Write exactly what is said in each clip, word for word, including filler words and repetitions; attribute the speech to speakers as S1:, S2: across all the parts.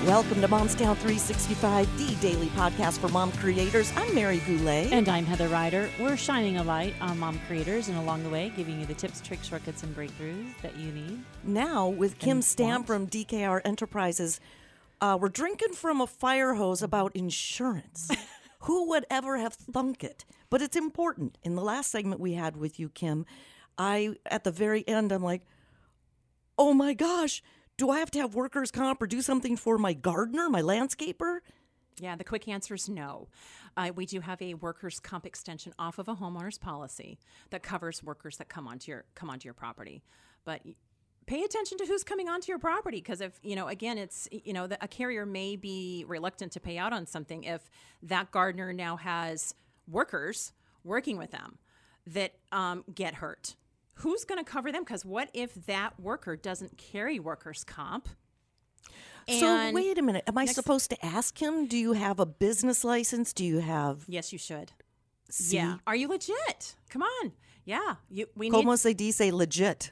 S1: Welcome to Momstown three sixty-five, the daily podcast for mom creators. I'm Mary Goulet.
S2: And I'm Heather Ryder. We're shining a light on mom creators and along the way giving you the tips, tricks, shortcuts, and breakthroughs that you need.
S1: Now, with Kim
S2: And
S1: Stam
S2: want.
S1: from D K R Enterprises, uh, we're drinking from a fire hose about insurance. Who would ever have thunk it? But it's important. In the last segment we had with you, Kim, I, at the very end, I'm like, oh my gosh, do I have to have workers' comp or do something for my gardener, my landscaper?
S3: Yeah, the quick answer is no. Uh, we do have a workers' comp extension off of a homeowner's policy that covers workers that come onto your come onto your property. But pay attention to who's coming onto your property, because if, you know, again, it's, you know, the, a carrier may be reluctant to pay out on something if that gardener now has workers working with them that um, get hurt. Who's going to cover them? Because what if that worker doesn't carry workers' comp?
S1: So
S3: And
S1: wait a minute. Am I
S3: next-
S1: supposed to ask him, do you have a business license? Do you have...
S3: Yes, you should.
S1: See?
S3: Yeah. Are you legit? Come on. Yeah. You, we need
S1: Como se dice legit?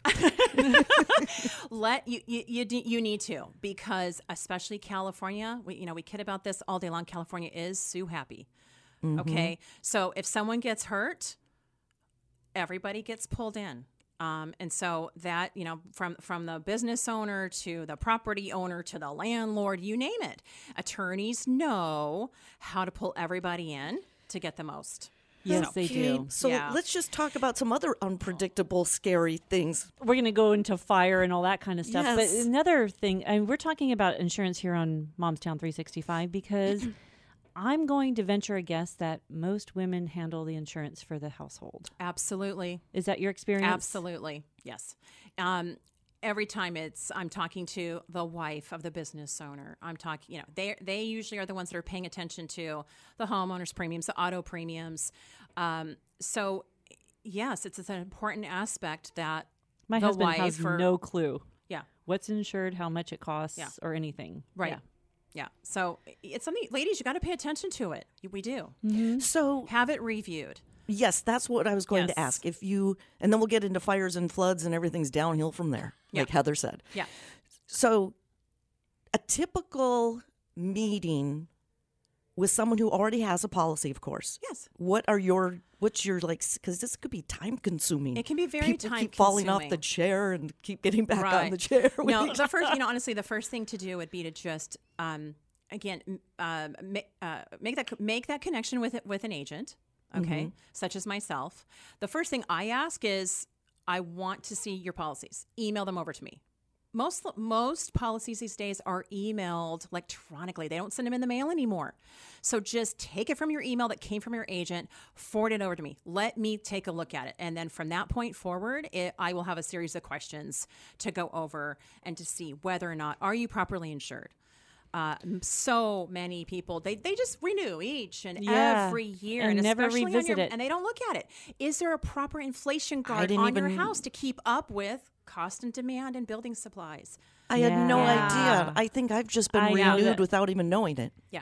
S3: let you you you, d- you need to, because especially California, we, you know, we kid about this all day long. California is sue happy. Okay, so if someone gets hurt, everybody gets pulled in. Um, and so that, you know, from from the business owner to the property owner to the landlord, you name it, attorneys know how to pull everybody in to get the most.
S2: Yes,
S3: So-
S2: they do.
S1: So
S3: Yeah.
S1: let's just talk about some other unpredictable, scary things.
S2: We're going to go into fire and all that kind of stuff.
S1: Yes.
S2: But another thing, and we're talking about insurance here on Momstown three sixty-five because I'm going to venture a guess that most women handle the insurance for the household.
S3: Absolutely.
S2: Is that your experience?
S3: Absolutely. Yes. Um, every time it's, I'm talking to the wife of the business owner. I'm talking, you know, they they usually are the ones that are paying attention to the homeowner's premiums, the auto premiums. Um, so yes, it's, it's an important aspect that
S2: My
S3: the
S2: husband
S3: wife
S2: has
S3: or-
S2: no clue
S3: yeah,
S2: what's insured, how much it costs,
S3: Yeah.
S2: or anything.
S3: right.
S2: Yeah.
S3: Yeah. So it's something, ladies, you got to pay attention to it. We do.
S1: So,
S3: Have it reviewed.
S1: yes, that's what I was going to
S3: Yes.
S1: ask. If you, and then we'll get into fires and floods and everything's downhill from there, like
S3: Yeah.
S1: Heather said.
S3: Yeah.
S1: So, a typical meeting with someone who already has a policy, of course.
S3: Yes.
S1: What are your, what's your, like, because this could be time consuming.
S3: It can be very
S1: People
S3: time
S1: keep falling off
S3: consuming.
S1: the chair and keep getting back on
S3: Right.
S1: the chair. with
S3: No,
S1: each-
S3: the first, you know, honestly, the first thing to do would be to just, um, again, m- uh, ma- uh, make that make that connection with it with an agent, okay, such as myself. The first thing I ask is, I want to see your policies. Email them over to me. Most most policies these days are emailed electronically. They don't send them in the mail anymore. So just take it from your email that came from your agent, forward it over to me. Let me take a look at it. And then from that point forward, it, I will have a series of questions to go over and to see whether or not are you properly insured. Uh, m- so many people, they, they just renew each and
S2: Yeah,
S3: every year.
S2: and never
S3: especially on
S2: revisit
S3: your-
S2: it.
S3: And they don't look at it. Is there a proper inflation guard
S1: didn't
S3: on your
S1: even-
S3: house to keep up with cost and demand and building supplies?
S1: I had no
S2: Yeah.
S1: idea. I think I've just been
S2: I know
S1: renewed
S2: that-
S1: without even knowing it.
S3: Yeah.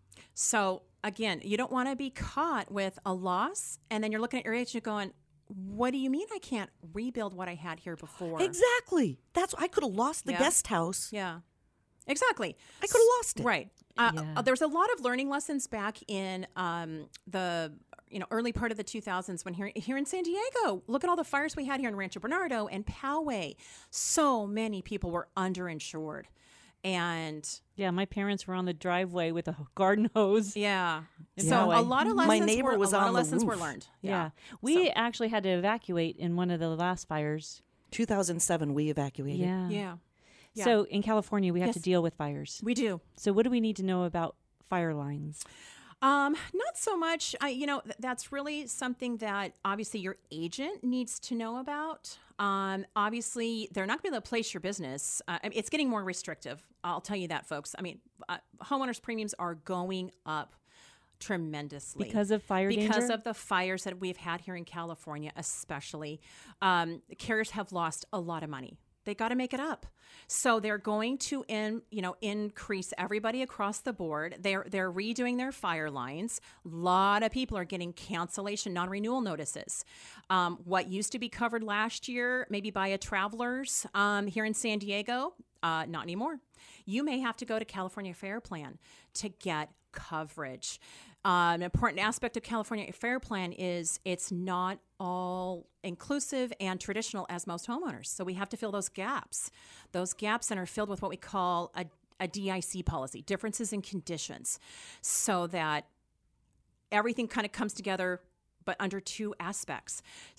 S3: So again, you don't want to be caught with a loss and then you're looking at your agent going, what do you mean I can't rebuild what I had here before?
S1: Exactly. That's I could have lost the
S3: Yeah.
S1: guest house.
S3: Yeah. Exactly.
S1: I could have lost it.
S3: Right. Uh,
S2: Yeah.
S3: uh, There's a lot of learning lessons back in um, the you know early part of the two thousands when here here in San Diego. Look at all the fires we had here in Rancho Bernardo and Poway. So many people were underinsured, and
S2: Yeah, my parents were on the driveway with a garden hose.
S3: yeah.
S2: In
S3: So
S2: Poway.
S3: a lot of
S1: My
S3: lessons
S1: neighbor
S3: were,
S1: was
S3: a lot
S1: on
S3: of
S1: the
S3: lessons were
S1: roof.
S3: learned.
S2: Yeah.
S3: Yeah.
S2: We
S3: So-
S2: actually had to evacuate in one of the last fires.
S1: two thousand seven, we evacuated.
S2: Yeah.
S3: yeah. Yeah.
S2: So in California, we have to
S3: Yes.
S2: deal with fires.
S3: We do.
S2: So what do we need to know about fire lines?
S3: Um, not so much. I, you know, th- that's really something that obviously your agent needs to know about. Um, obviously, they're not going to be able to place your business. Uh, I mean, it's getting more restrictive. I'll tell you that, folks. I mean, uh, homeowners' premiums are going up tremendously
S2: Because of fire
S3: because
S2: danger?
S3: of the fires that we've had here in California, especially. Um, carriers have lost a lot of money. They got to make it up. So they're going to in, you know, increase everybody across the board. They're they're redoing their fire lines. A lot of people are getting cancellation, non-renewal notices. Um, what used to be covered last year, maybe by a Travelers um, here in San Diego, Uh, not anymore. You may have to go to California Fair Plan to get coverage. Uh, an important aspect of California Fair Plan is it's not all inclusive and traditional as most homeowners. So we have to fill those gaps. Those gaps then are filled with what we call a, a D I C policy, differences in conditions, so that everything kind of comes together, but under two aspects.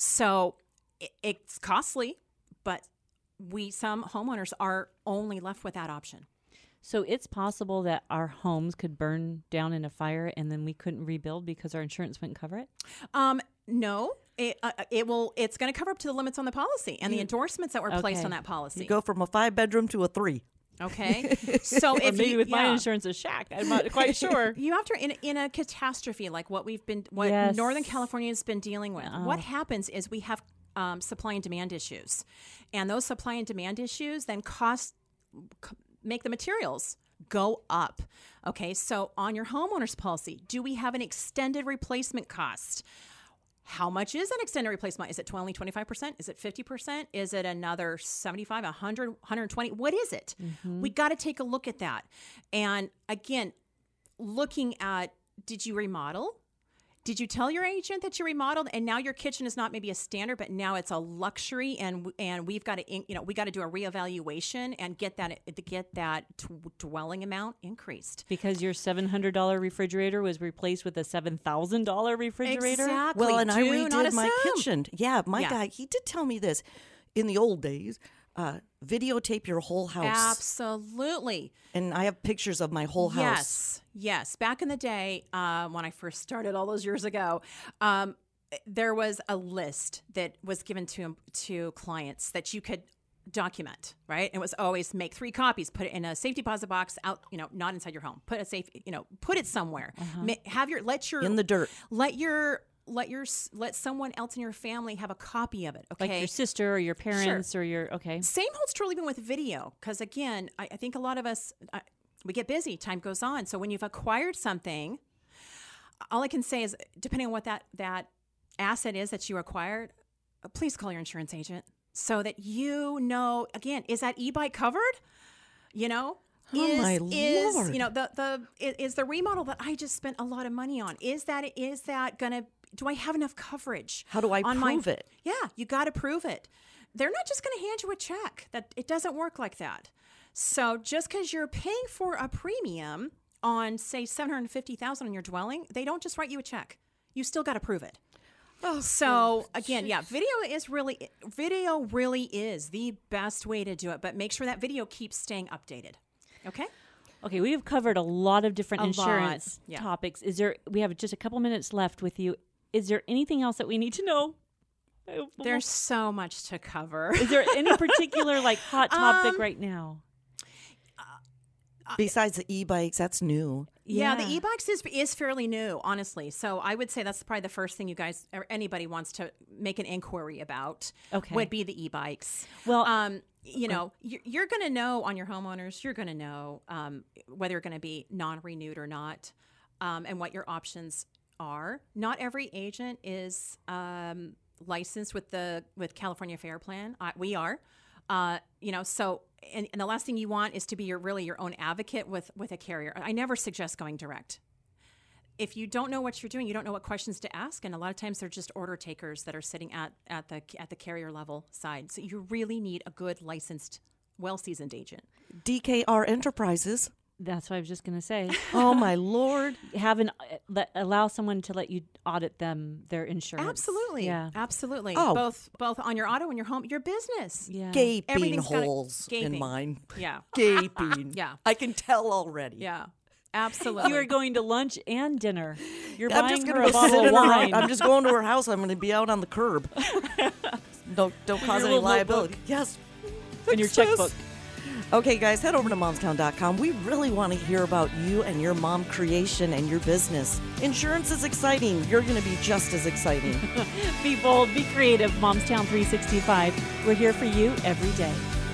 S3: So it, it's costly, but we some homeowners are only left with that option.
S2: So it's possible that our homes could burn down in a fire and then we couldn't rebuild because our insurance wouldn't cover it?
S3: Um, no, it uh, it will. It's going to cover up to the limits on the policy and the endorsements that were placed
S2: Okay.
S3: on that policy.
S1: You go from a five bedroom to a three.
S3: Okay, so
S2: Or
S3: if
S2: maybe
S3: you,
S2: with my
S3: yeah.
S2: insurance a shack. I'm not quite sure.
S3: You have to in in a catastrophe like what we've been, what
S2: Yes.
S3: Northern California has been dealing with. What happens is we have um, supply and demand issues, and those supply and demand issues then cost c- make the materials go up. Okay, so on your homeowner's policy, do we have an extended replacement cost? How much is an extended replacement? Is it only twenty-five percent? Is it fifty percent? Is it another seventy-five, one hundred, one hundred twenty? What is it?
S2: Mm-hmm.
S3: We got to take a look at that. And again, looking at, did you remodel? Did you tell your agent that you remodeled and now your kitchen is not maybe a standard, but now it's a luxury, and and we've got to, you know, we got to do a reevaluation and get that to get that t- dwelling amount increased.
S2: Because your seven hundred dollars refrigerator was replaced with a seven thousand dollars refrigerator?
S3: Exactly.
S1: Well, and I
S3: Do not
S1: redid my
S3: assume.
S1: kitchen. Yeah, my
S3: Yeah.
S1: guy, he did tell me this. In the old days, uh, videotape your whole house.
S3: Absolutely.
S1: And I have pictures of my whole house.
S3: Yes, yes. Back in the day, uh, when I first started all those years ago, um, there was a list that was given to to clients that you could document. Right, it was always make three copies, put it in a safe deposit box, out, you know, not inside your home. Put a safe, you know, put it somewhere. Ma- have your let your
S1: In the dirt.
S3: Let your let your s- let someone else in your family have a copy of it. Okay,
S2: Like your sister or your parents or your, okay.
S3: same holds true even with video, because again, I, I think a lot of us, I, we get busy, time goes on. So when you've acquired something, all I can say is, depending on what that, that asset is that you acquired, uh, please call your insurance agent so that you know, again, is that e-bike covered? You know?
S1: Oh,
S3: is,
S1: my
S3: is,
S1: Lord.
S3: You know, the, the, is, is the remodel that I just spent a lot of money on, is that, is that going to, do I have enough coverage?
S1: How do I
S3: on
S1: prove
S3: my,
S1: it?
S3: Yeah, you got to prove it. They're not just going to hand you a check. That it doesn't work like that. So just because you're paying for a premium on, say, seven hundred fifty thousand dollars on your dwelling, they don't just write you a check. You still got to prove it.
S1: Oh,
S3: So again, yeah, video is really video really is the best way to do it. But make sure that video keeps staying updated. Okay.
S2: Okay, we have covered a lot of different
S3: A
S2: insurance
S3: lot, yeah.
S2: topics. Is there, we have just a couple minutes left with you. Is there anything else that we need to know?
S3: There's so much to cover.
S2: Is there any particular like hot topic
S3: Um,
S2: right now?
S1: Besides the e-bikes, that's new.
S3: Yeah, the
S2: Yeah.
S3: e-bikes is is fairly new, honestly. So I would say that's probably the first thing you guys or anybody wants to make an inquiry about.
S2: Okay.
S3: Would be the e-bikes.
S2: Well,
S3: um, you know, you're, you're going to know on your homeowners. You're going to know um, whether you're going to be non-renewed or not, um, and what your options are. Not every agent is um, licensed with the with California Fair Plan. I, we are. Uh, you know, so and, and the last thing you want is to be your really your own advocate with with a carrier. I never suggest going direct. If you don't know what you're doing, you don't know what questions to ask, and a lot of times they're just order takers that are sitting at at the at the carrier level side. So you really need a good licensed, well seasoned agent.
S1: D K R Enterprises.
S2: that's what I was just going to say.
S1: Oh, my Lord.
S2: Have an uh, let, allow someone to let you audit them their insurance.
S3: Absolutely,
S2: Yeah.
S3: absolutely.
S1: Oh.
S3: Both both on your auto and your home, your business.
S2: Yeah.
S1: Gaping
S3: Everything's gotta-
S1: holes in
S3: gaping.
S1: mine.
S3: Yeah,
S1: Gaping.
S3: Yeah.
S1: I can tell already.
S3: yeah, absolutely.
S2: You are going to lunch and dinner. You're
S1: I'm
S2: buying
S1: just
S2: her
S1: gonna
S2: a
S1: go sit
S2: bottle of
S1: in her
S2: wine.
S1: I'm just going to her house. I'm going to be out on the curb. Don't don't cause
S2: Your
S1: any
S2: little
S1: liability.
S2: notebook.
S1: Yes.
S2: and your
S1: Fix this.
S2: checkbook.
S1: Okay, guys, head over to momstown dot com. We really want to hear about you and your mom creation and your business. Insurance is exciting. You're going to be just as exciting.
S2: Be bold, be creative. Momstown three sixty-five. We're here for you every day.